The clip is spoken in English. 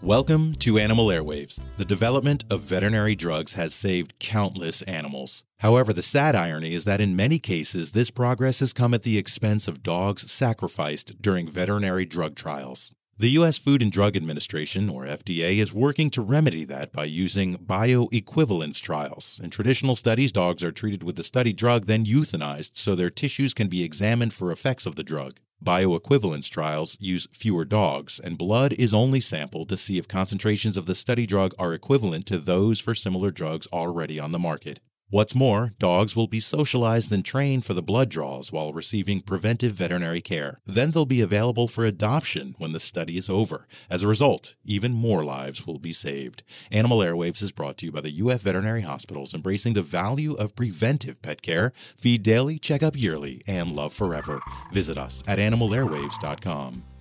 Welcome to Animal Airwaves. The development of veterinary drugs has saved countless animals. However, the sad irony is that in many cases, this progress has come at the expense of dogs sacrificed during veterinary drug trials. The U.S. Food and Drug Administration, or FDA, is working to remedy that by using bioequivalence trials. In traditional studies, dogs are treated with the study drug, then euthanized so their tissues can be examined for effects of the drug. Bioequivalence trials use fewer dogs, and blood is only sampled to see if concentrations of the study drug are equivalent to those for similar drugs already on the market. What's more, dogs will be socialized and trained for the blood draws while receiving preventive veterinary care. Then they'll be available for adoption when the study is over. As a result, even more lives will be saved. Animal Airwaves is brought to you by the UF Veterinary Hospitals, embracing the value of preventive pet care. Feed daily, check up yearly, and love forever. Visit us at animalairwaves.com.